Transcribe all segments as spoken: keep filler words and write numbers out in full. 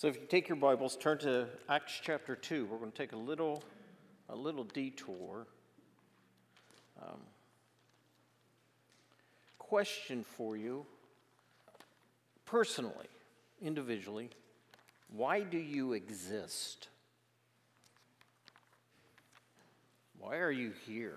So if you take your Bibles, turn to Acts chapter two. We're going to take a little, a little detour. Um, question for you, personally, individually, why do you exist? Why are you here?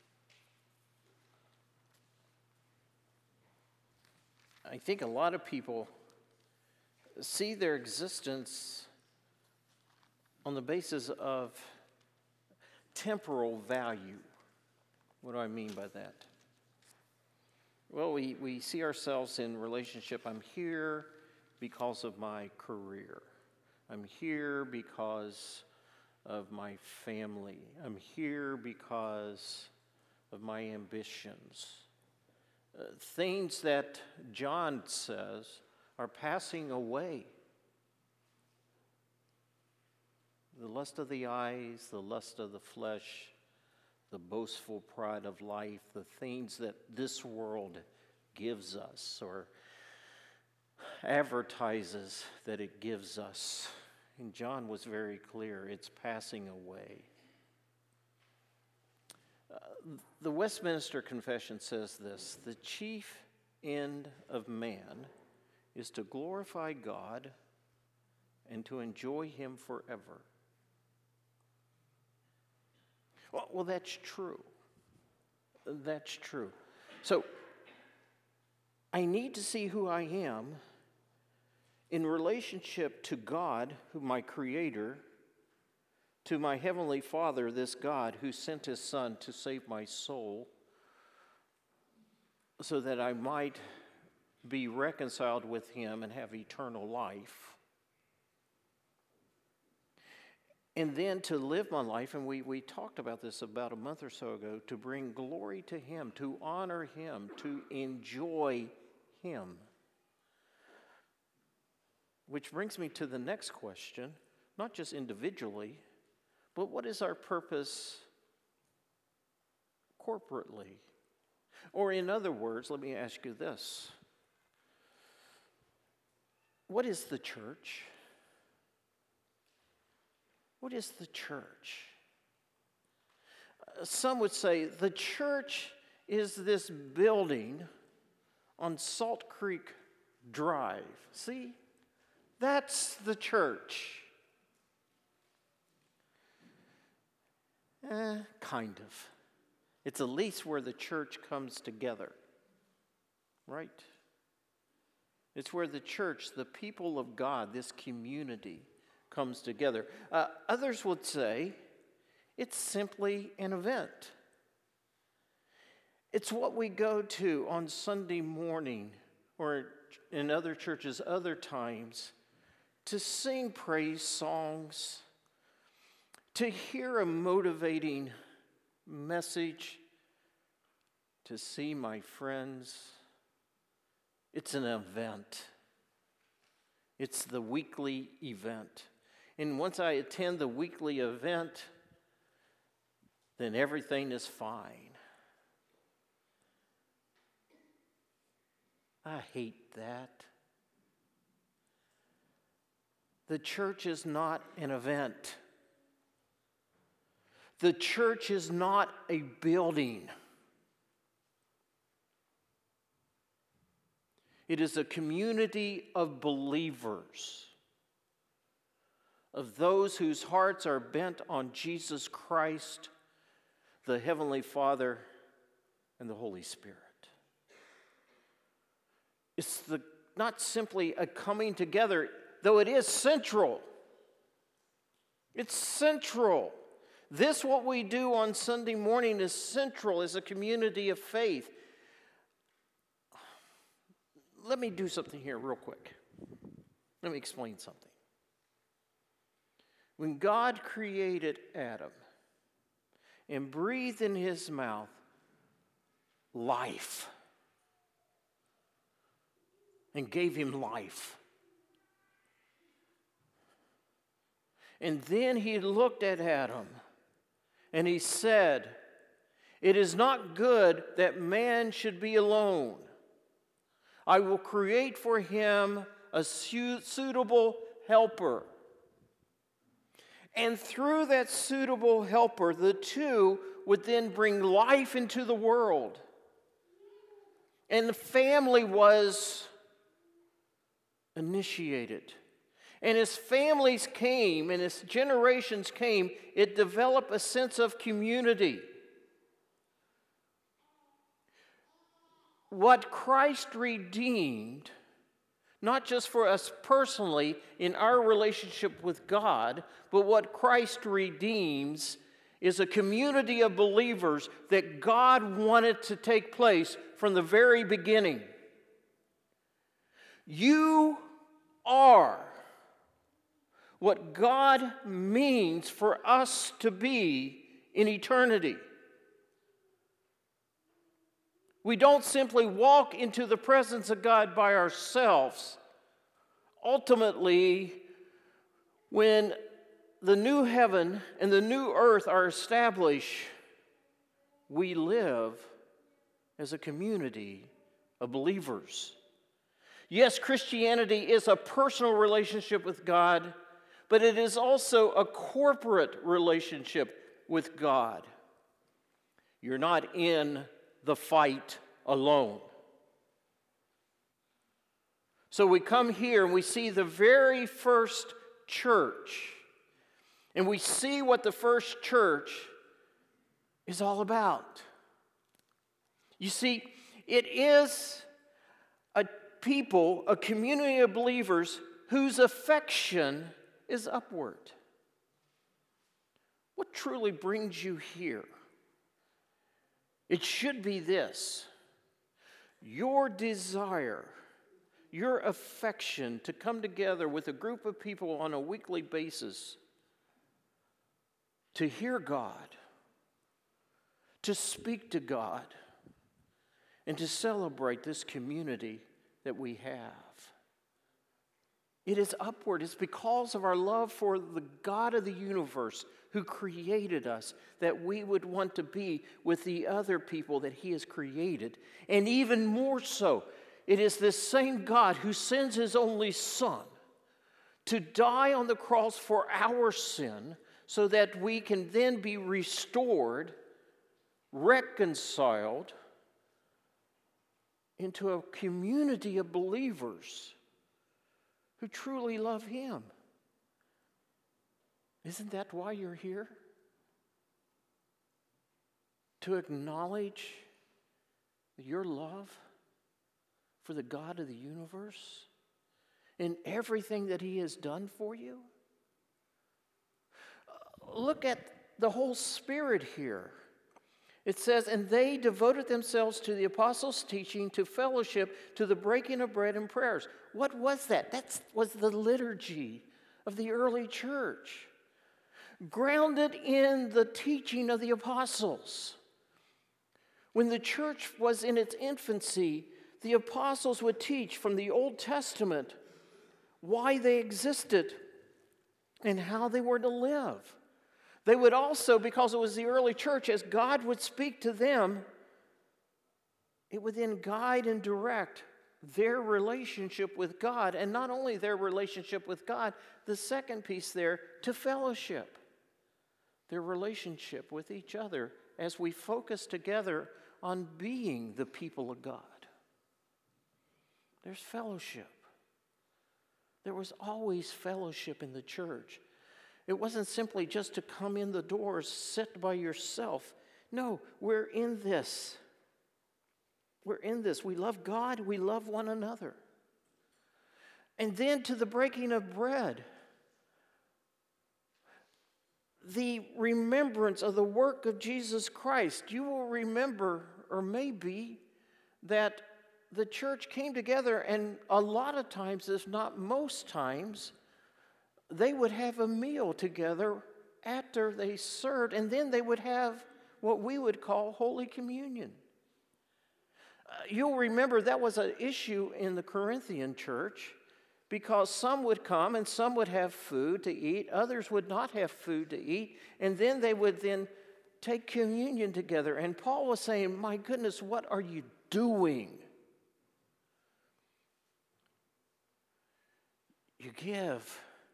I think a lot of people see their existence on the basis of temporal value. What do I mean by that? Well, we, we see ourselves in relationship. I'm here because of my career. I'm here because of my family. I'm here because of my ambitions. Uh, things that John says are passing away. The lust of the eyes, the lust of the flesh, the boastful pride of life, the things that this world gives us or advertises that it gives us. And John was very clear, it's passing away. Uh, the Westminster Confession says this: the chief end of man is to glorify God and to enjoy Him forever. Well, well, that's true. That's true. So, I need to see who I am in relationship to God, who my Creator, to my Heavenly Father, this God who sent His Son to save my soul, so that I might be reconciled with Him and have eternal life. And then to live my life, and we, we talked about this about a month or so ago, to bring glory to Him, to honor Him, to enjoy Him. Which brings me to the next question, not just individually, but what is our purpose corporately? Or in other words, let me ask you this. What is the church? What is the church? Uh, some would say the church is this building on Salt Creek Drive. See? That's the church. Eh, kind of. It's at least where the church comes together. Right? It's where the church, the people of God, this community, comes together. Uh, others would say it's simply an event. It's what we go to on Sunday morning or in other churches other times to sing praise songs, to hear a motivating message, to see my friends. It's an event. It's the weekly event. And once I attend the weekly event, then everything is fine. I hate that. The church is not an event. The church is not a building. It is a community of believers, of those whose hearts are bent on Jesus Christ, the Heavenly Father, and the Holy Spirit. It's the, not simply a coming together, though it is central. It's central. This, what we do on Sunday morning, is central as a community of faith. Let me do something here real quick. Let me explain something. When God created Adam and breathed in his mouth life and gave him life, and then he looked at Adam and he said, "It is not good that man should be alone. I will create for him a suitable helper. And through that suitable helper, the two would then bring life into the world. And the family was initiated. And as families came and as generations came, it developed a sense of community. What Christ redeemed, not just for us personally in our relationship with God, but what Christ redeems is a community of believers that God wanted to take place from the very beginning. You are what God means for us to be in eternity. We don't simply walk into the presence of God by ourselves. Ultimately, when the new heaven and the new earth are established, we live as a community of believers. Yes, Christianity is a personal relationship with God, but it is also a corporate relationship with God. You're not in the fight alone. So we come here and we see the very first church, and we see what the first church is all about. You see, it is a people, a community of believers whose affection is upward. What truly brings you here? It should be this: your desire, your affection to come together with a group of people on a weekly basis to hear God, to speak to God, and to celebrate this community that we have. It is upward. It's because of our love for the God of the universe who created us that we would want to be with the other people that He has created. And even more so, it is this same God who sends His only Son to die on the cross for our sin so that we can then be restored, reconciled into a community of believers who truly love Him. Isn't that why you're here? To acknowledge your love for the God of the universe and everything that He has done for you? Look at the whole spirit here. It says, and they devoted themselves to the apostles' teaching, to fellowship, to the breaking of bread and prayers. What was that? That was the liturgy of the early church, grounded in the teaching of the apostles. When the church was in its infancy, the apostles would teach from the Old Testament why they existed and how they were to live. They would also, because it was the early church, as God would speak to them, it would then guide and direct their relationship with God. And not only their relationship with God, the second piece there, to fellowship. Their relationship with each other as we focus together on being the people of God. There's fellowship. There was always fellowship in the church. It wasn't simply just to come in the doors, sit by yourself. No, we're in this. We're in this. We love God. We love one another. And then to the breaking of bread. The remembrance of the work of Jesus Christ. You will remember, or maybe, that the church came together, and a lot of times, if not most times, they would have a meal together after they served, and then they would have what we would call Holy Communion. Uh, you'll remember that was an issue in the Corinthian church, because some would come and some would have food to eat, others would not have food to eat, and then they would then take communion together. And Paul was saying, my goodness, what are you doing? You give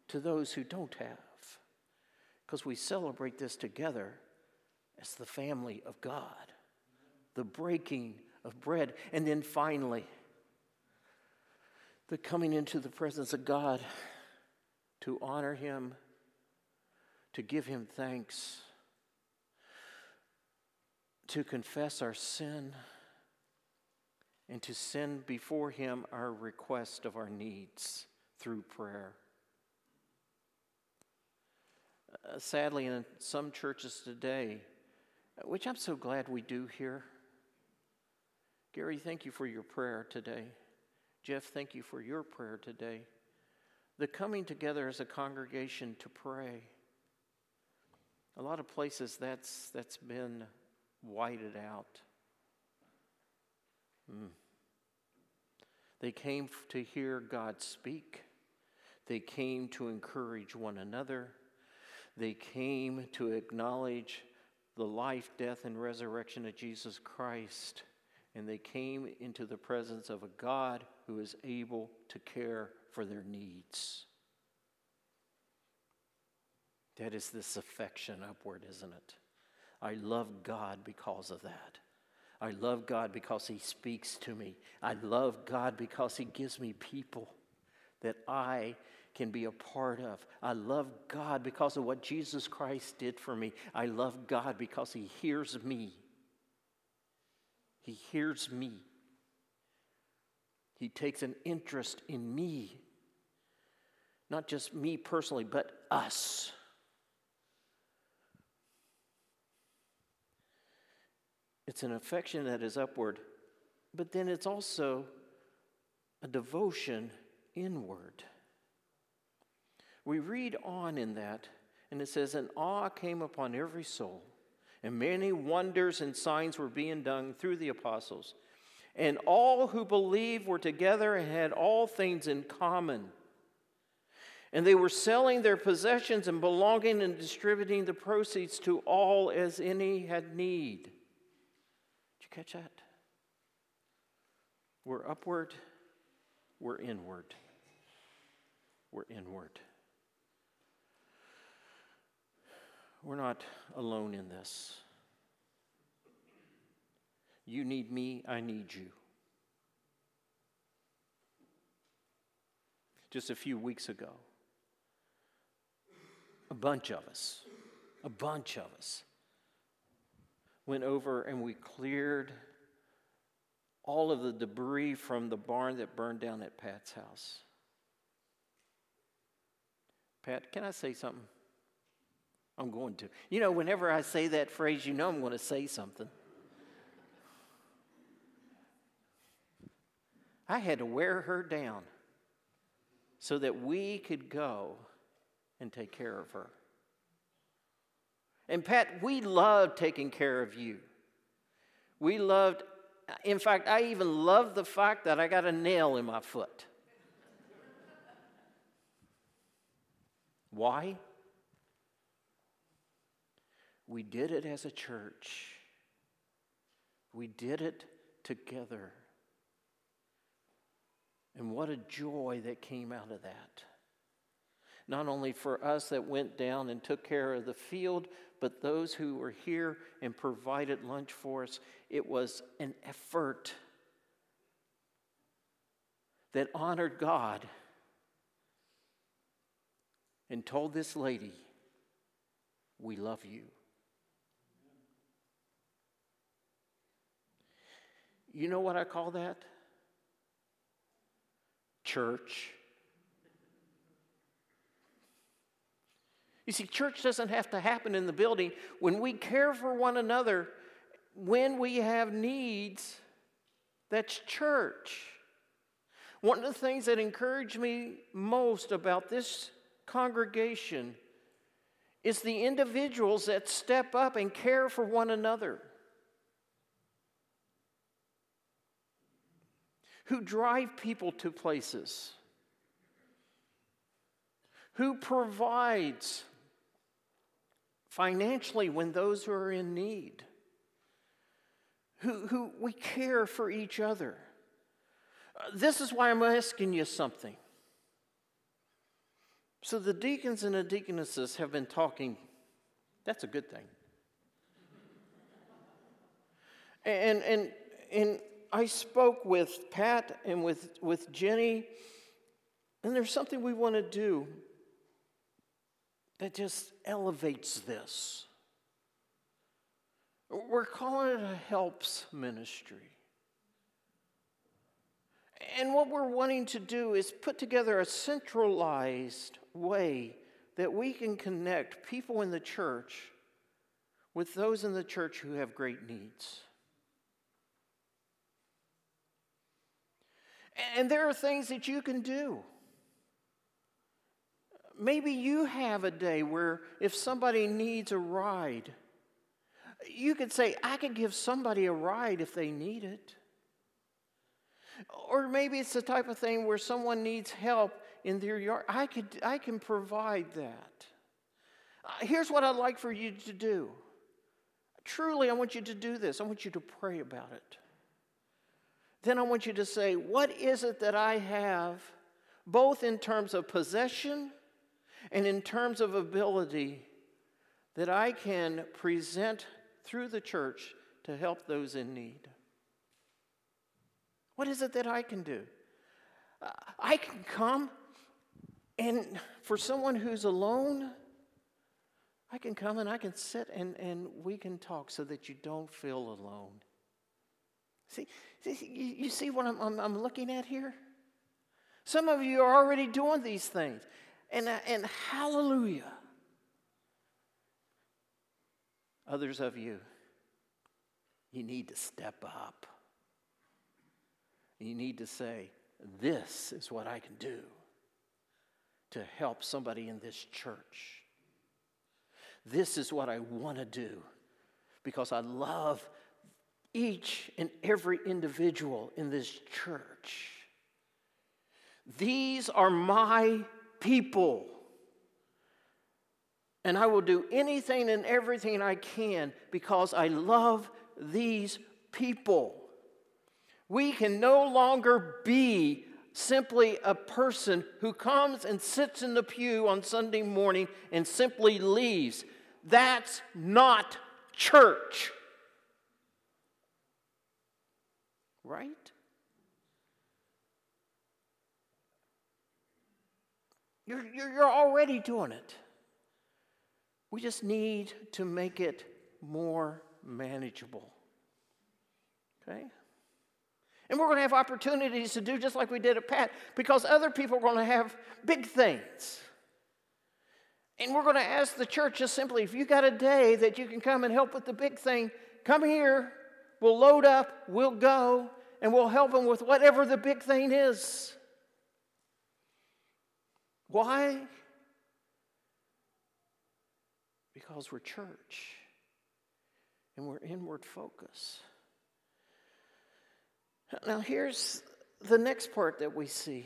to those who don't have, because we celebrate this together as the family of God, the breaking of bread, and then finally, the coming into the presence of God to honor Him, to give Him thanks, to confess our sin, and to send before Him our request of our needs through prayer. Uh, sadly, in some churches today, which I'm so glad we do here. Gary, thank you for your prayer today. Jeff, thank you for your prayer today. The coming together as a congregation to pray. A lot of places that's that's been whited out. Mm. They came to hear God speak. They came to encourage one another. They came to acknowledge the life, death, and resurrection of Jesus Christ. And they came into the presence of a God who is able to care for their needs. That is this affection upward, isn't it? I love God because of that. I love God because He speaks to me. I love God because He gives me people that I can be a part of. I love God because of what Jesus Christ did for me. I love God because He hears me. He hears me. He takes an interest in me. Not just me personally, but us. It's an affection that is upward, but then it's also a devotion inward. We read on in that, and it says, "And awe came upon every soul, and many wonders and signs were being done through the apostles. And all who believed were together and had all things in common. And they were selling their possessions and belonging and distributing the proceeds to all as any had need." Did you catch that? We're upward, we're inward. We're inward. We're not alone in this. You need me, I need you. Just a few weeks ago, a bunch of us, a bunch of us went over and we cleared all of the debris from the barn that burned down at Pat's house. Pat, can I say something? I'm going to. You know, whenever I say that phrase, you know I'm going to say something. I had to wear her down so that we could go and take care of her. And Pat, we loved taking care of you. We loved, in fact, I even loved the fact that I got a nail in my foot. Why? We did it as a church. We did it together. And what a joy that came out of that. Not only for us that went down and took care of the field, but those who were here and provided lunch for us. It was an effort that honored God and told this lady, "We love you." You know what I call that? Church. You see, church doesn't have to happen in the building. When we care for one another, when we have needs, that's church. One of the things that encouraged me most about this congregation is the individuals that step up and care for one another, who drive people to places, who provides financially when those who are in need, who, who we care for each other. Uh, this is why I'm asking you something. So the deacons and the deaconesses have been talking. That's a good thing. And and and I spoke with Pat and with, with Jenny, and there's something we want to do that just elevates this. We're calling it a helps ministry. And what we're wanting to do is put together a centralized way that we can connect people in the church with those in the church who have great needs. And there are things that you can do. Maybe you have a day where if somebody needs a ride, you could say, I could give somebody a ride if they need it. Or maybe it's the type of thing where someone needs help in their yard. I could, I can provide that. Uh, here's what I'd like for you to do. Truly, I want you to do this. I want you to pray about it. Then I want you to say, what is it that I have, both in terms of possession and in terms of ability, that I can present through the church to help those in need? What is it that I can do? Uh, I can come, and for someone who's alone, I can come and I can sit and, and we can talk so that you don't feel alone. See, see you, you see what I'm, I'm, I'm looking at here? Some of you are already doing these things, and, and hallelujah. Others of you, you need to step up. You need to say, this is what I can do to help somebody in this church. This is what I want to do because I love each and every individual in this church. These are my people. And I will do anything and everything I can because I love these people. We can no longer be simply a person who comes and sits in the pew on Sunday morning and simply leaves. That's not church. Right? You're, you're, you're already doing it. We just need to make it more manageable. Okay? And we're going to have opportunities to do just like we did at Pat, because other people are going to have big things. And we're going to ask the church just simply, if you got a day that you can come and help with the big thing, come here, we'll load up, we'll go, and we'll help them with whatever the big thing is. Why? Because we're church, and we're inward focused. Now here's the next part that we see.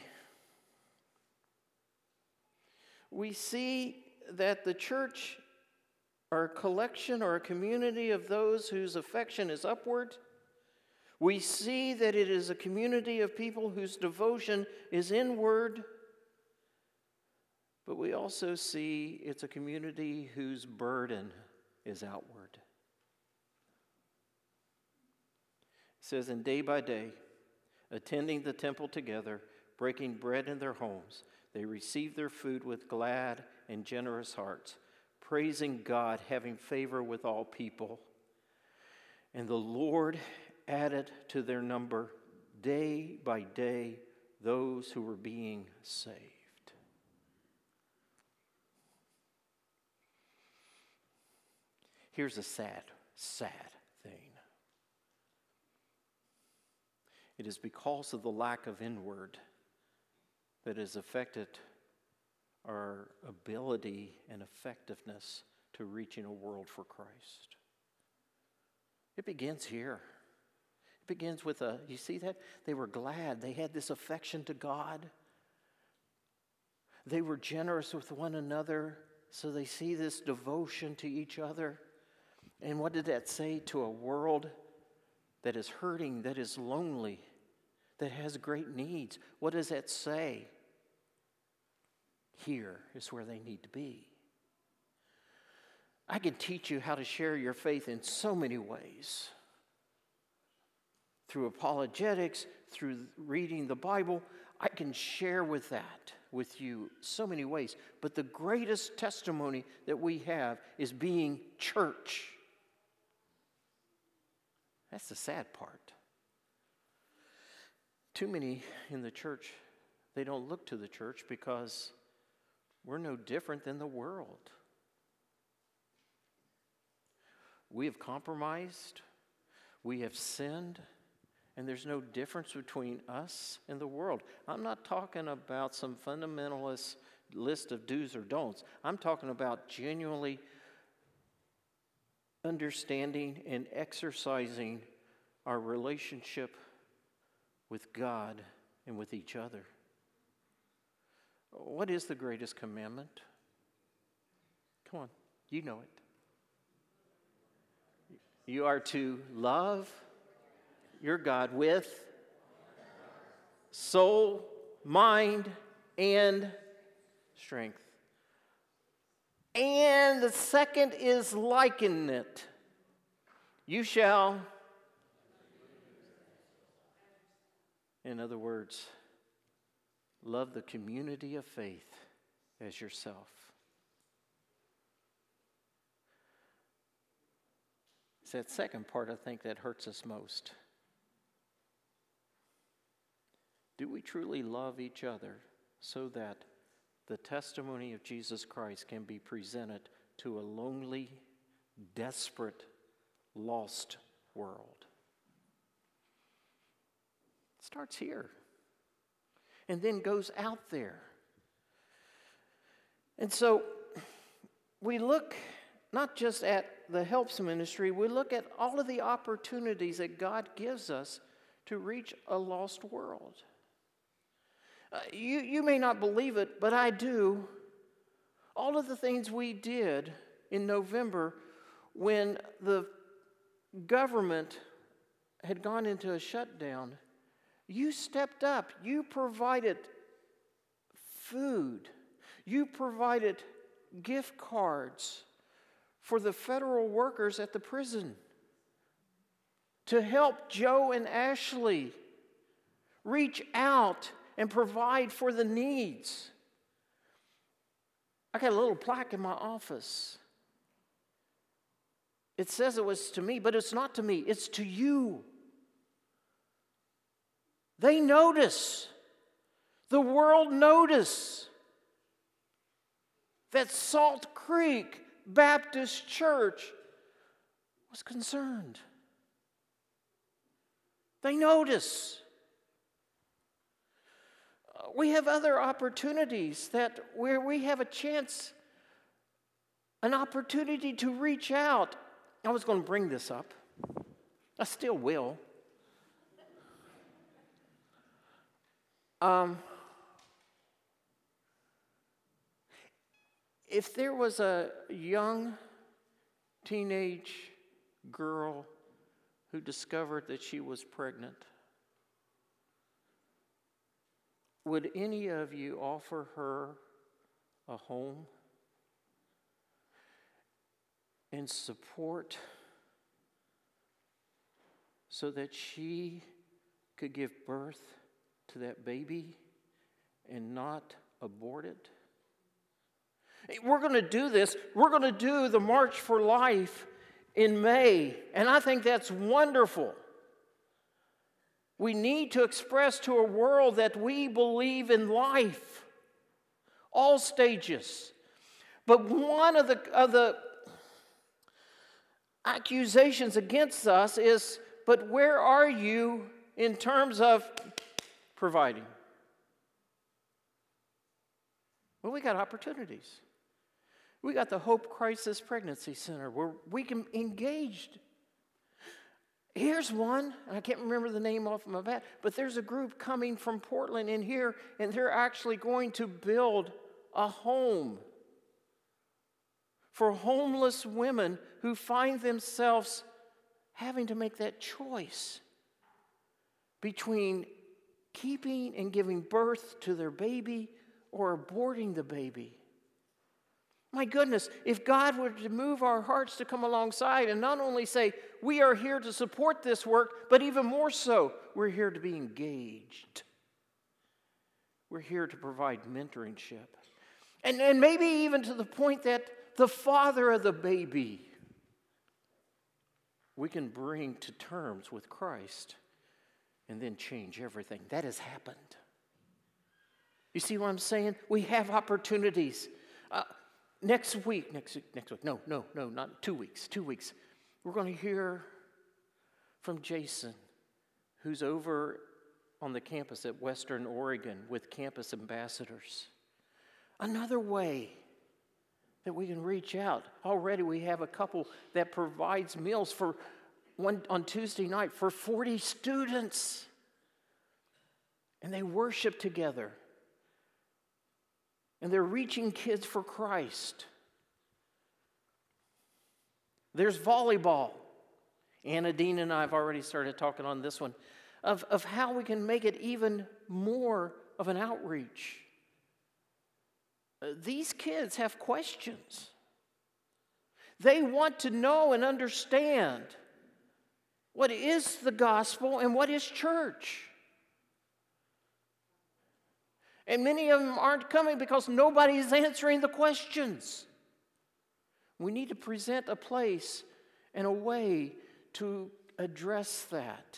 We see that the church are a collection or a community of those whose affection is upward. We see that it is a community of people whose devotion is inward. But we also see it's a community whose burden is outward. It says, and day by day, attending the temple together, breaking bread in their homes, they received their food with glad and generous hearts, praising God, having favor with all people. And the Lord added to their number day by day those who were being saved. Here's a sad, sad thing. It is because of the lack of inward that has affected our ability and effectiveness to reaching a world for Christ. It begins here. It begins with a, you see that? They were glad. They had this affection to God. They were generous with one another, so they see this devotion to each other. And what did that say to a world that is hurting, that is lonely, that has great needs? What does that say? Here is where they need to be. I can teach you how to share your faith in so many ways. Through apologetics, through reading the Bible, I can share with that with you so many ways. But the greatest testimony that we have is being church. That's the sad part. Too many in the church, they don't look to the church because we're no different than the world. We have compromised, we have sinned, and there's no difference between us and the world. I'm not talking about some fundamentalist list of do's or don'ts. I'm talking about genuinely understanding and exercising our relationship with God and with each other. What is the greatest commandment? Come on, you know it. You are to love your God with soul, mind, and strength. And the second is liken it. You shall, in other words, love the community of faith as yourself. It's that second part, I think, that hurts us most. Do we truly love each other so that the testimony of Jesus Christ can be presented to a lonely, desperate, lost world? It starts here and then goes out there. And so we look not just at the helps ministry, we look at all of the opportunities that God gives us to reach a lost world. Uh, you, you may not believe it, but I do. All of the things we did in November when the government had gone into a shutdown, you stepped up. You provided food. You provided gift cards for the federal workers at the prison to help Joe and Ashley reach out and provide for the needs. I got a little plaque in my office. It says it was to me, but it's not to me. It's to you. They notice. The world notice that Salt Creek Baptist Church was concerned. They notice. We have other opportunities that where we have a chance, an opportunity to reach out. I was going to bring this up. I still will. Um, if there was a young teenage girl who discovered that she was pregnant, would any of you offer her a home and support so that she could give birth to that baby and not abort it? We're going to do this. We're going to do the March for Life in May, and I think that's wonderful. We need to express to a world that we believe in life, all stages. But one of the, of the accusations against us is, but where are you in terms of providing? Well, we got opportunities. We got the Hope Crisis Pregnancy Center where we can engage. Here's one, I can't remember the name off my bat, but there's a group coming from Portland in here, and they're actually going to build a home for homeless women who find themselves having to make that choice between keeping and giving birth to their baby or aborting the baby. My goodness, if God were to move our hearts to come alongside and not only say, we are here to support this work, but even more so, we're here to be engaged. We're here to provide mentorship. And, and maybe even to the point that the father of the baby, we can bring to terms with Christ and then change everything. That has happened. You see what I'm saying? We have opportunities. Uh, next week, next week, next week, no, no, no, not two weeks, two weeks. We're going to hear from Jason, who's over on the campus at Western Oregon with campus ambassadors. Another way that we can reach out. Already we have a couple that provides meals for one on Tuesday night for forty students. And they worship together. And they're reaching kids for Christ. There's volleyball. Anna Dean and I have already started talking on this one of, of how we can make it even more of an outreach. Uh, these kids have questions. They want to know and understand what is the gospel and what is church. And many of them aren't coming because nobody is answering the questions. We need to present a place and a way to address that.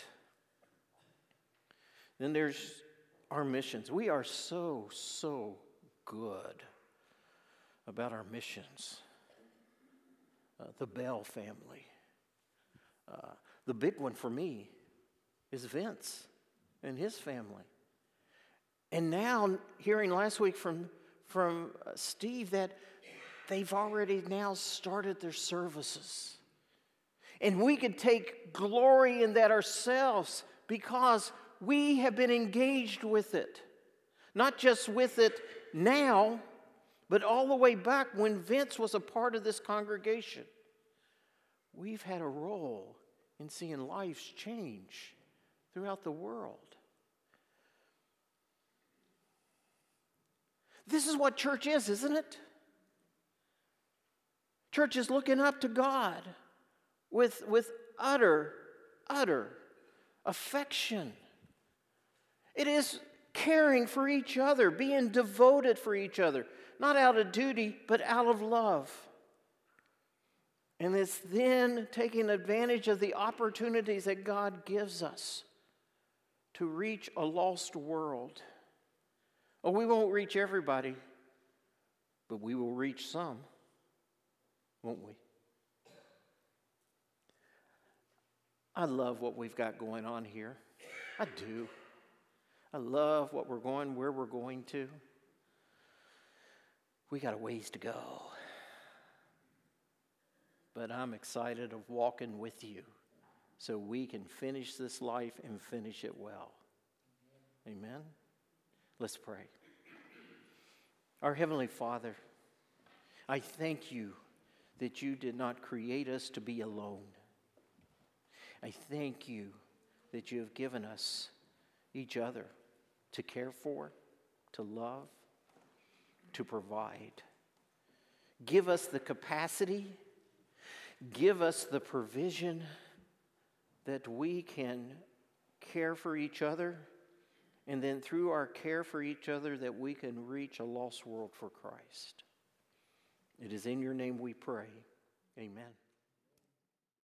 Then there's our missions. We are so, so good about our missions. Uh, the Bell family. Uh, the big one for me is Vince and his family. And now, hearing last week from, from uh, Steve that they've already now started their services. And we can take glory in that ourselves because we have been engaged with it. Not just with it now, but all the way back when Vince was a part of this congregation. We've had a role in seeing lives change throughout the world. This is what church is, isn't it? Church is looking up to God with, with utter, utter affection. It is caring for each other, being devoted for each other, not out of duty, but out of love. And it's then taking advantage of the opportunities that God gives us to reach a lost world. Oh, we won't reach everybody, but we will reach some, won't we? I love what we've got going on here. I do. I love what we're going, where we're going to. We got a ways to go. But I'm excited of walking with you so we can finish this life and finish it well. Amen? Let's pray. Our Heavenly Father, I thank you that you did not create us to be alone. I thank you that you have given us each other to care for, to love, to provide. Give us the capacity, give us the provision that we can care for each other, and then through our care for each other that we can reach a lost world for Christ. It is in your name we pray. Amen.